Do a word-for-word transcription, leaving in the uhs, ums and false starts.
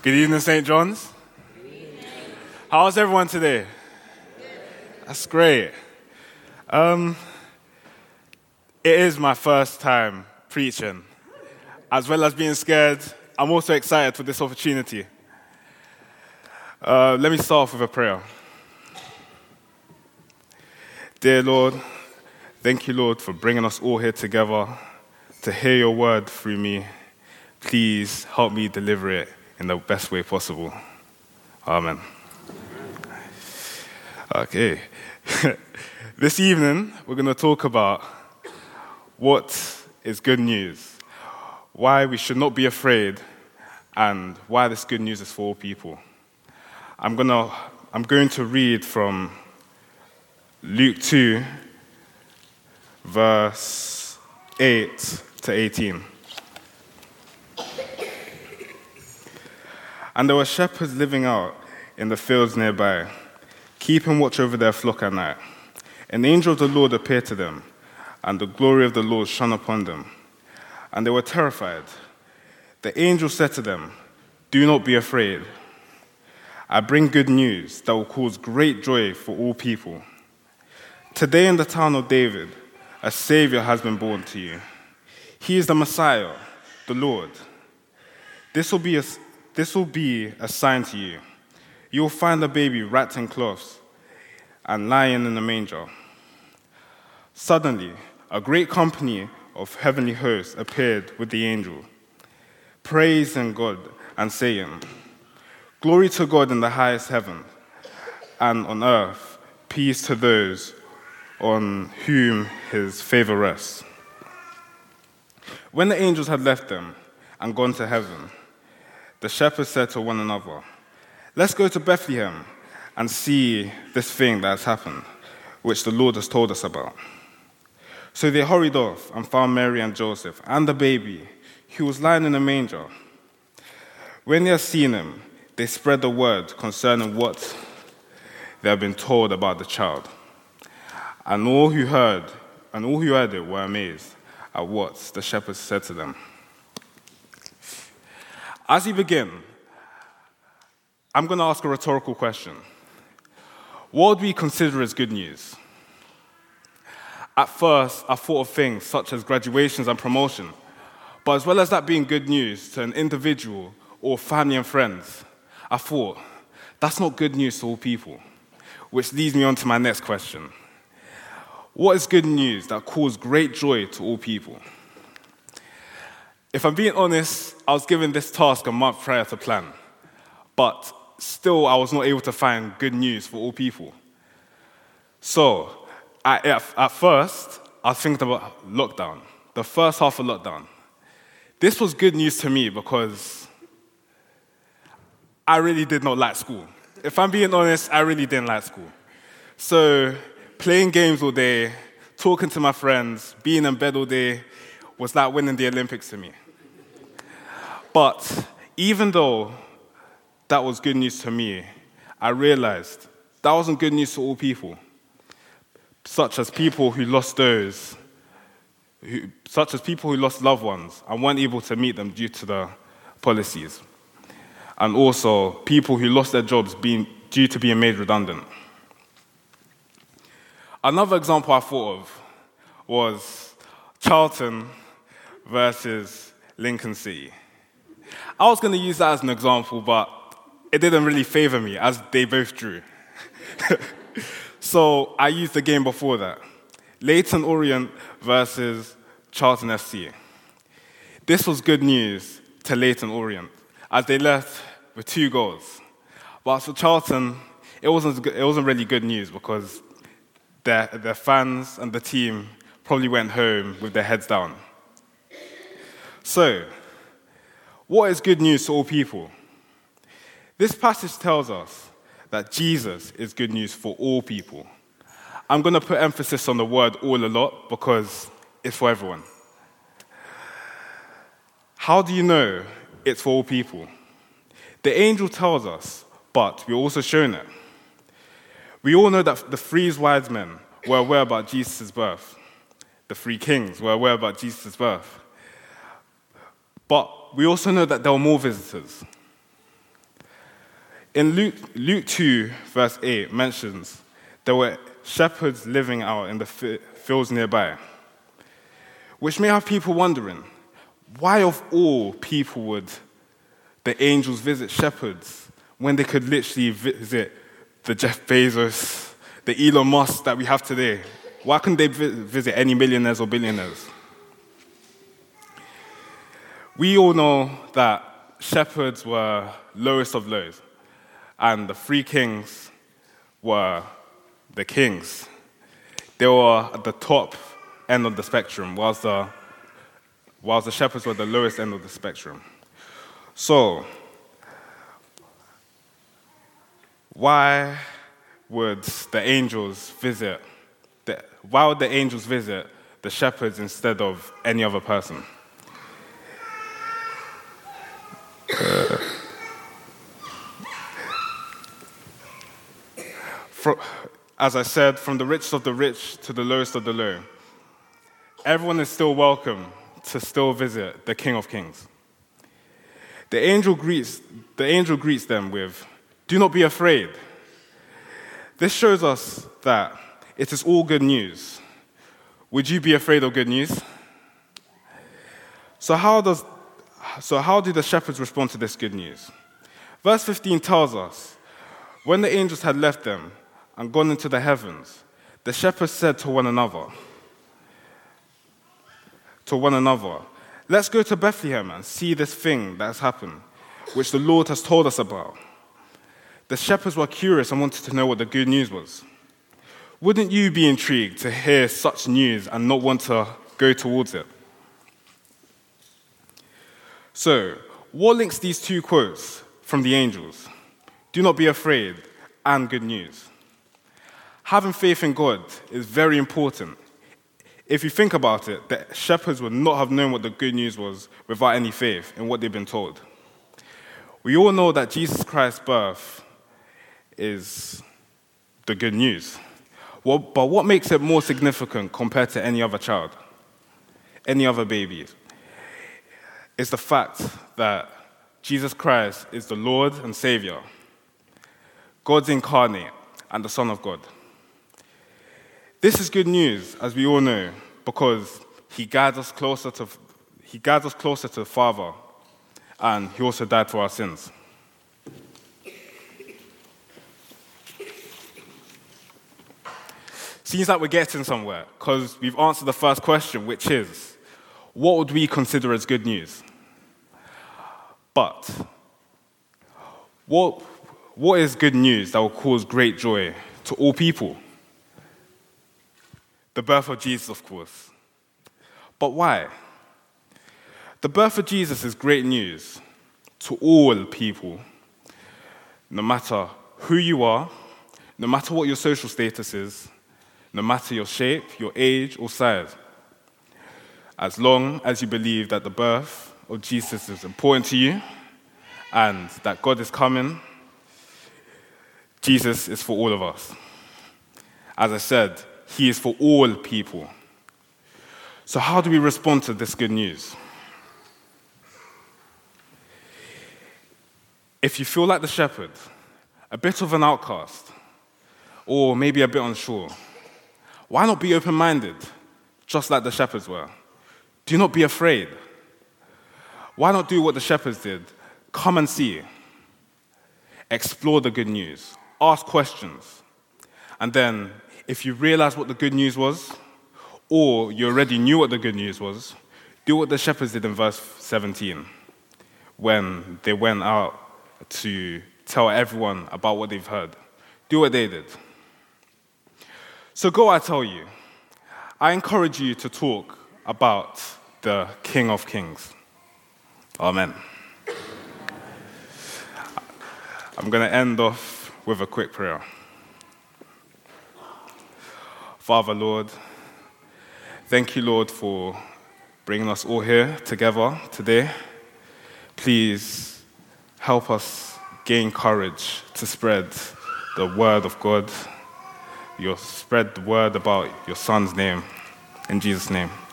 Good evening, Saint John's. Good evening. How's everyone today? Good. That's great. Um, it is my first time preaching. As well as being scared, I'm also excited for this opportunity. Uh, let me start off with a prayer. Dear Lord, thank you, Lord, for bringing us all here together to hear your word through me. Please help me deliver it in the best way possible. Amen. Okay. This evening, we're going to talk about what is good news, why we should not be afraid, and why this good news is for all people. I'm going to, I'm going to read from Luke two, verse eight to eighteen. And there were shepherds living out in the fields nearby, keeping watch over their flock at night. An angel of the Lord appeared to them, and the glory of the Lord shone upon them. And they were terrified. The angel said to them, "Do not be afraid. I bring good news that will cause great joy for all people. Today in the town of David, a Savior has been born to you. He is the Messiah, the Lord. This will be a This will be a sign to you. You will find the baby wrapped in cloths and lying in a manger." Suddenly, a great company of heavenly hosts appeared with the angel, praising God and saying, "Glory to God in the highest heaven, and on earth peace to those on whom his favor rests." When the angels had left them and gone to heaven, the shepherds said to one another, "Let's go to Bethlehem and see this thing that has happened, which the Lord has told us about." So they hurried off and found Mary and Joseph and the baby, who was lying in a manger. When they had seen him, they spread the word concerning what they had been told about the child. And all who heard, and all who heard it were amazed at what the shepherds said to them. As we begin, I'm going to ask a rhetorical question. What would we consider as good news? At first, I thought of things such as graduations and promotion, but as well as that being good news to an individual or family and friends, I thought, that's not good news to all people, which leads me on to my next question. What is good news that causes great joy to all people? If I'm being honest, I was given this task a month prior to plan, but still I was not able to find good news for all people. So, I, at, at first, I was thinking about lockdown, the first half of lockdown. This was good news to me because I really did not like school. If I'm being honest, I really didn't like school. So, playing games all day, talking to my friends, being in bed all day, was like winning the Olympics to me. But even though that was good news to me, I realized that wasn't good news to all people, such as people who lost those, who, such as people who lost loved ones and weren't able to meet them due to the policies, and also people who lost their jobs being due to being made redundant. Another example I thought of was Charlton versus Lincoln City. I was going to use that as an example, but it didn't really favor me, as they both drew. So I used the game before that. Leyton Orient versus Charlton F C. This was good news to Leyton Orient, as they left with two goals. But for Charlton, it wasn't, it wasn't really good news because their, their fans and the team probably went home with their heads down. So, what is good news to all people? This passage tells us that Jesus is good news for all people. I'm going to put emphasis on the word all a lot because it's for everyone. How do you know it's for all people? The angel tells us, but we're also shown it. We all know that the three wise men were aware about Jesus' birth. The three kings were aware about Jesus' birth. But we also know that there were more visitors. In Luke, Luke two, verse eight, mentions there were shepherds living out in the fields nearby, which may have people wondering, why of all people would the angels visit shepherds when they could literally visit the Jeff Bezos, the Elon Musk that we have today? Why couldn't they visit any millionaires or billionaires? We all know that shepherds were lowest of lows, and the three kings were the kings. They were at the top end of the spectrum, whilst the, whilst the shepherds were the lowest end of the spectrum. So, why would the angels visit, the, why would the angels visit the shepherds instead of any other person? Uh, for, as I said, from the richest of the rich to the lowest of the low, everyone is still welcome to still visit the King of Kings. The angel greets, the angel greets them with, "Do not be afraid." This shows us that it is all good news. Would you be afraid of good news? So how does, so how do the shepherds respond to this good news? Verse fifteen tells us, when the angels had left them and gone into the heavens, the shepherds said to one another, to one another, "Let's go to Bethlehem and see this thing that has happened, which the Lord has told us about." The shepherds were curious and wanted to know what the good news was. Wouldn't you be intrigued to hear such news and not want to go towards it? So, what links these two quotes from the angels? Do not be afraid and good news. Having faith in God is very important. If you think about it, the shepherds would not have known what the good news was without any faith in what they've been told. We all know that Jesus Christ's birth is the good news. Well, but what makes it more significant compared to any other child, any other baby, is the fact that Jesus Christ is the Lord and Savior, God's incarnate, and the Son of God. This is good news, as we all know, because he guides us closer to he guides us closer to the Father, and he also died for our sins. Seems like we're getting somewhere, because we've answered the first question, which is, what would we consider as good news? But what, what is good news that will cause great joy to all people? The birth of Jesus, of course. But why? The birth of Jesus is great news to all people, no matter who you are, no matter what your social status is, no matter your shape, your age, or size. As long as you believe that the birth of Jesus is important to you and that God is coming, Jesus is for all of us. As I said, he is for all people. So how do we respond to this good news? If you feel like the shepherd, a bit of an outcast, or maybe a bit unsure, why not be open-minded, just like the shepherds were? Do not be afraid. Why not do what the shepherds did? Come and see. Explore the good news. Ask questions. And then, if you realize what the good news was, or you already knew what the good news was, do what the shepherds did in verse seventeen, when they went out to tell everyone about what they've heard. Do what they did. So go, I tell you, I encourage you to talk about the King of Kings. Amen. I'm going to end off with a quick prayer. Father, Lord, thank you, Lord, for bringing us all here together today. Please help us gain courage to spread the word of God. You spread the word about your Son's name. In Jesus' name.